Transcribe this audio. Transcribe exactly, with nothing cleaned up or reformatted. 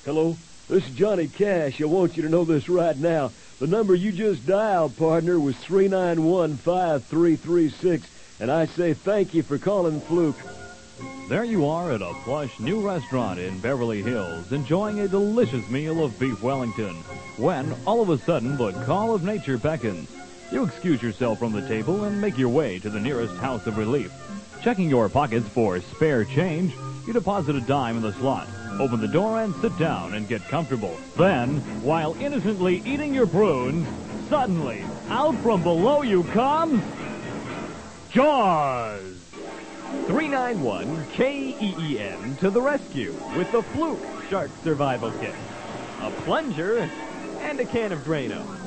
Hello? This is Johnny Cash. I want you to know this right now. The number you just dialed, partner, was three nine one, five three three six, and I say thank you for calling Fluke. There you are at a plush new restaurant in Beverly Hills, enjoying a delicious meal of beef Wellington, when all of a sudden the call of nature beckons. You excuse yourself from the table and make your way to the nearest house of relief. Checking your pockets for spare change, you deposit a dime in the slot, open the door and sit down and get comfortable. Then, while innocently eating your prunes, suddenly, out from below you comes Jaws! three nine one K E E N to the rescue with the Fluke Shark Survival Kit, a plunger, and a can of Drano.